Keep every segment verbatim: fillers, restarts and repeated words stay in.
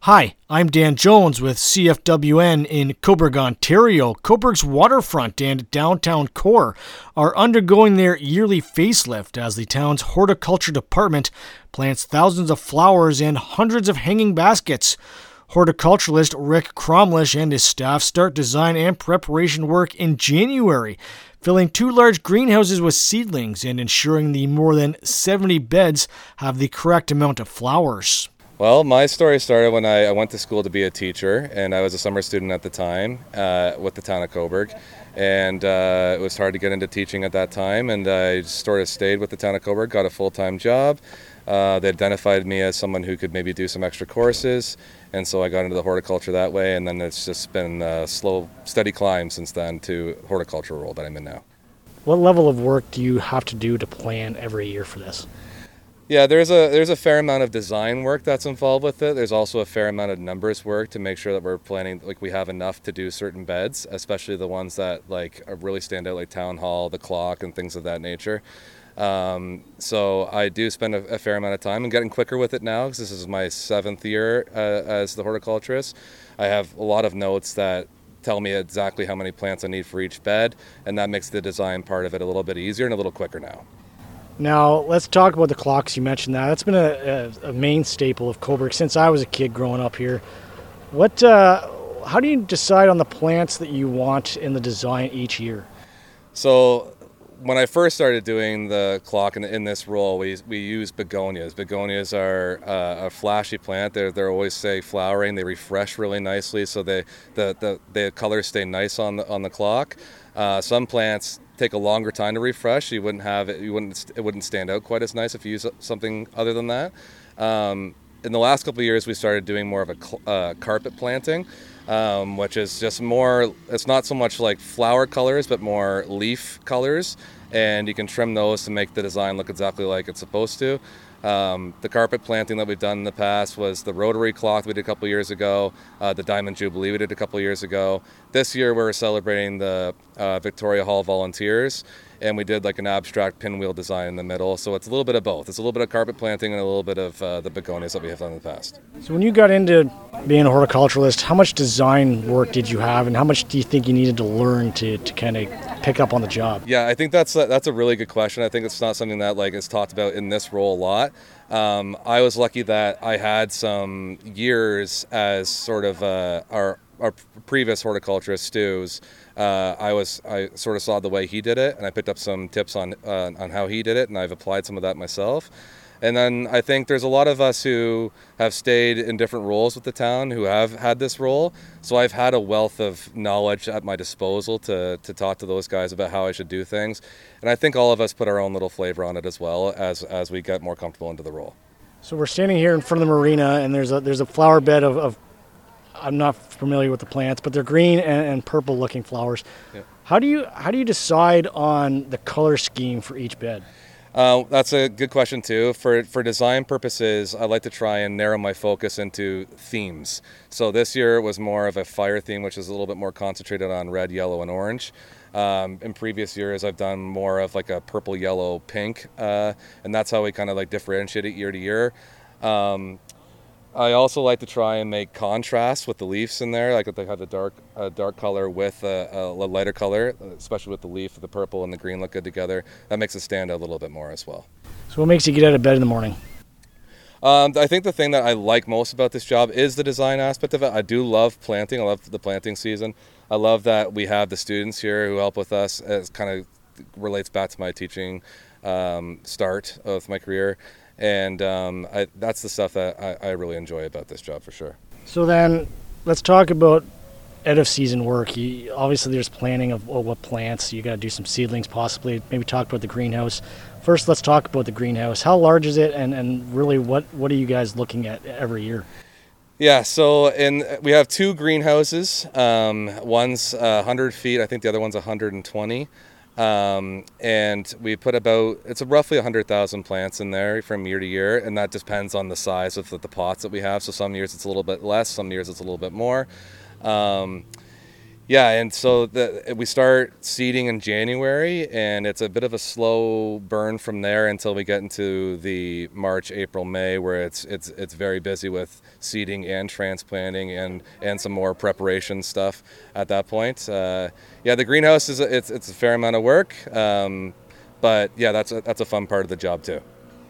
Hi, I'm Dan Jones with C F W N in Cobourg, Ontario. Cobourg's waterfront and downtown core are undergoing their yearly facelift as the town's horticulture department plants thousands of flowers and hundreds of hanging baskets. Horticulturalist Rick Cromlish and his staff start design and preparation work in January, filling two large greenhouses with seedlings and ensuring the more than seventy beds have the correct amount of flowers. Well, my story started when I, I went to school to be a teacher, and I was a summer student at the time uh, with the town of Cobourg, and uh, it was hard to get into teaching at that time, and I sort of stayed with the town of Cobourg, got a full-time job. Uh, they identified me as someone who could maybe do some extra courses, and so I got into the horticulture that way, and then it's just been a slow, steady climb since then to horticulture role that I'm in now. What level of work do you have to do to plan every year for this? Yeah, there's a there's a fair amount of design work that's involved with it. There's also a fair amount of numbers work to make sure that we're planning, like we have enough to do certain beds, especially the ones that like really stand out, like Town Hall, the Clock, and things of that nature. Um, so I do spend a, a fair amount of time. I'm getting quicker with it now because this is my seventh year uh, as the horticulturist. I have a lot of notes that tell me exactly how many plants I need for each bed, and that makes the design part of it a little bit easier and a little quicker now. Now, let's talk about the clocks. You mentioned that. That's been a, a, a main staple of Cobourg since I was a kid growing up here. What, uh, how do you decide on the plants that you want in the design each year? So when I first started doing the clock in, in this role, we we use begonias. Begonias are uh, a flashy plant. They're they're always say flowering. They refresh really nicely, so they the the, the colors stay nice on the on the clock. Uh, some plants take a longer time to refresh. You wouldn't have it. You wouldn't. It wouldn't stand out quite as nice if you use something other than that. Um, in the last couple of years, we started doing more of a cl- uh, carpet planting, um, which is just more. It's not so much like flower colors, but more leaf colors, and you can trim those to make the design look exactly like it's supposed to. Um, the carpet planting that we've done in the past was the Rotary cloth we did a couple years ago, uh, the Diamond Jubilee we did a couple years ago. This year we're celebrating the uh, Victoria Hall Volunteers, and we did like an abstract pinwheel design in the middle. So it's a little bit of both. It's a little bit of carpet planting and a little bit of uh, the begonias that we have done in the past. So when you got into being a horticulturalist, how much design work did you have, and how much do you think you needed to learn to, to kind of pick up on the job? Yeah, I think that's a, that's a really good question. I think it's not something that like is talked about in this role a lot. Um, I was lucky that I had some years as sort of uh, our our previous horticulturist, Stu's. Uh, I was I sort of saw the way he did it, and I picked up some tips on uh, on how he did it, and I've applied some of that myself. And then I think there's a lot of us who have stayed in different roles with the town who have had this role. So I've had a wealth of knowledge at my disposal to, to talk to those guys about how I should do things. And I think all of us put our own little flavor on it as well as, as we get more comfortable into the role. So we're standing here in front of the marina, and there's a there's a flower bed of, of I'm not familiar with the plants, but they're green and, and purple looking flowers. Yeah. How do you how do you decide on the color scheme for each bed? Uh, that's a good question too. For for design purposes, I like to try and narrow my focus into themes. So this year was more of a fire theme, which is a little bit more concentrated on red, yellow, and orange. Um, in previous years, I've done more of like a purple, yellow, pink, uh, and that's how we kind of like differentiate it year to year. Um, I also like to try and make contrast with the leaves in there, like if they have the dark uh, dark color with a, a lighter color, especially with the leaf, the purple and the green look good together. That makes it stand out a little bit more as well. So what makes you get out of bed in the morning? Um, I think the thing that I like most about this job is the design aspect of it. I do love planting. I love the planting season. I love that we have the students here who help with us. It kind of relates back to my teaching um, start of my career. And um, I, that's the stuff that I, I really enjoy about this job for sure. So then let's talk about out of season work. You, obviously there's planning of oh, what plants. You got to do some seedlings possibly. Maybe talk about the greenhouse. First, let's talk about the greenhouse. How large is it, and, and really what, what are you guys looking at every year? Yeah, so in we have two greenhouses. Um, one's uh, one hundred feet. I think the other one's one hundred twenty. Um, and we put about, it's a roughly one hundred thousand plants in there from year to year, and that depends on the size of the, the pots that we have. So some years it's a little bit less, some years it's a little bit more. Um, Yeah, and so the, we start seeding in January, and it's a bit of a slow burn from there until we get into the March, April, May, where it's it's it's very busy with seeding and transplanting and, and some more preparation stuff at that point. Uh, yeah, the greenhouse is a, it's it's a fair amount of work, um, but yeah, that's a, that's a fun part of the job too.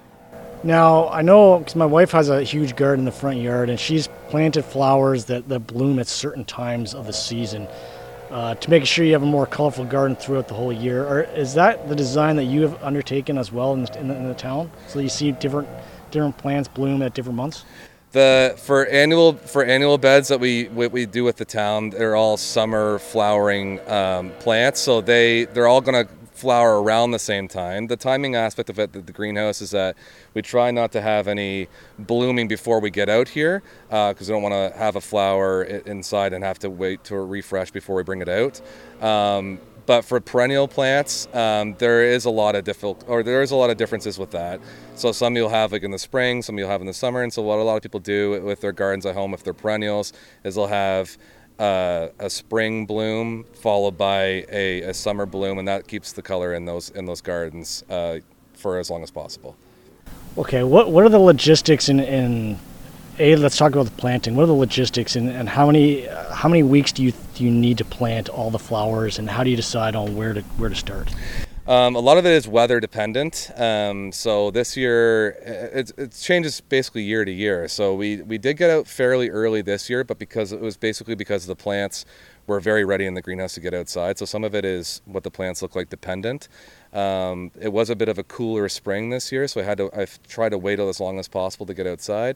Now, I know because my wife has a huge garden in the front yard, and she's planted flowers that, that bloom at certain times of the season uh, to make sure you have a more colorful garden throughout the whole year. Or is that the design that you have undertaken as well in the, in the, in the town? So you see different different plants bloom at different months? The for annual for annual beds that we what we do with the town, they're all summer flowering um, plants, so they they're all going to flower around the same time. The timing aspect of it, the, the greenhouse, is that we try not to have any blooming before we get out here because uh, we don't want to have a flower inside and have to wait to refresh before we bring it out. Um, but for perennial plants, um, there is a lot of difficult, or there is a lot of differences with that. So some you'll have like in the spring, some you'll have in the summer. And so what a lot of people do with their gardens at home, if they're perennials, is they'll have Uh, a spring bloom followed by a, a summer bloom, and that keeps the color in those in those gardens uh, for as long as possible. Okay, what what are the logistics in, in a? Let's talk about the planting. What are the logistics, and, and how many uh, how many weeks do you do you need to plant all the flowers, and how do you decide on where to where to start? Um, a lot of it is weather dependent. Um, so this year, it, it changes basically year to year. So we, we did get out fairly early this year, but because it was basically because the plants were very ready in the greenhouse to get outside. So some of it is what the plants look like dependent. Um, it was a bit of a cooler spring this year, so I had to I've tried to wait as long as possible to get outside.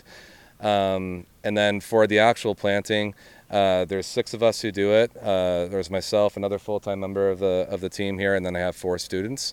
Um, and then for the actual planting, uh, there's six of us who do it. Uh, there's myself, another full-time member of the of the team here, and then I have four students.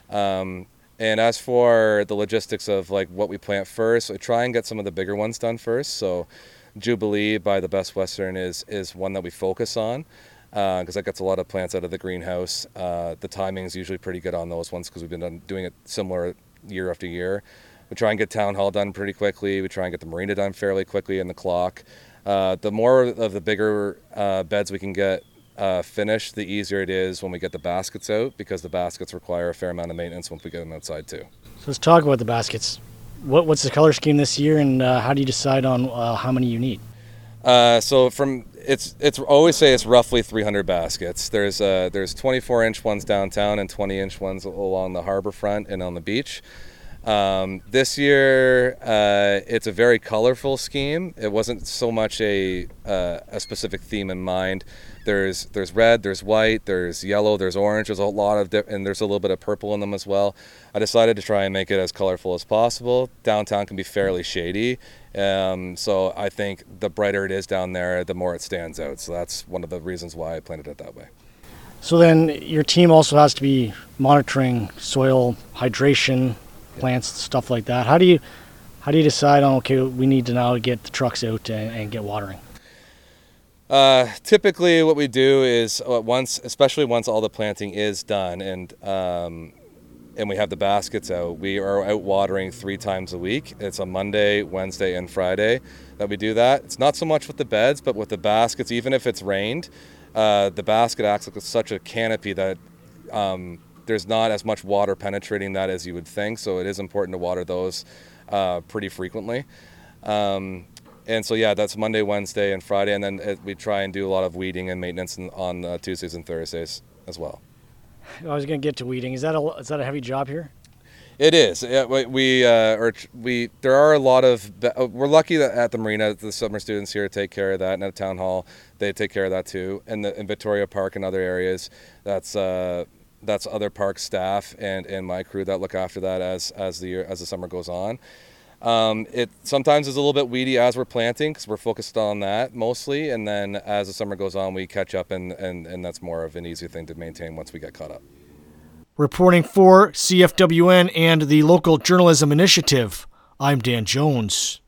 Um, and as for the logistics of like what we plant first, I try and get some of the bigger ones done first. So Jubilee by the Best Western is is one that we focus on because uh, that gets a lot of plants out of the greenhouse. Uh, the timing is usually pretty good on those ones because we've been done, doing it similar year after year. We try and get Town Hall done pretty quickly. We try and get the Marina done fairly quickly in the clock. Uh, the more of the bigger uh, beds we can get uh, finished, the easier it is when we get the baskets out, because the baskets require a fair amount of maintenance once we get them outside too. So let's talk about the baskets. What, what's the color scheme this year, and uh, how do you decide on uh, how many you need? Uh, so from it's it's always say it's roughly three hundred baskets. There's uh, there's twenty-four inch ones downtown and twenty inch ones along the harbor front and on the beach. Um, this year, uh, it's a very colorful scheme. It wasn't so much a uh, a specific theme in mind. There's there's red, there's white, there's yellow, there's orange. There's a lot of di- and there's a little bit of purple in them as well. I decided to try and make it as colorful as possible. Downtown can be fairly shady, um, so I think the brighter it is down there, the more it stands out. So that's one of the reasons why I planted it that way. So then your team also has to be monitoring soil hydration, plants, stuff like that. How do you how do you decide on, okay, we need to now get the trucks out and, and get watering? Uh, typically what we do is uh, once, especially once all the planting is done and um, and we have the baskets out, we are out watering three times a week. It's a Monday, Wednesday, and Friday that we do that. It's not so much with the beds, but with the baskets, even if it's rained, uh, the basket acts like such a canopy that um, there's not as much water penetrating that as you would think, so it is important to water those uh, pretty frequently. Um, and so yeah, that's Monday, Wednesday, and Friday, and then it, we try and do a lot of weeding and maintenance on uh, Tuesdays and Thursdays as well. I was going to get to weeding. Is that a is that a heavy job here? It is. Yeah, we, we uh, or we there are a lot of. We're lucky that at the Marina, the summer students here take care of that, and at Town Hall, they take care of that too. And the, in Victoria Park and other areas, that's. Uh, That's other park staff and, and my crew that look after that as as the year, as the summer goes on. Um, it sometimes is a little bit weedy as we're planting because we're focused on that mostly, and then as the summer goes on, we catch up, and, and, and that's more of an easy thing to maintain once we get caught up. Reporting for C F W N and the Local Journalism Initiative, I'm Dan Jones.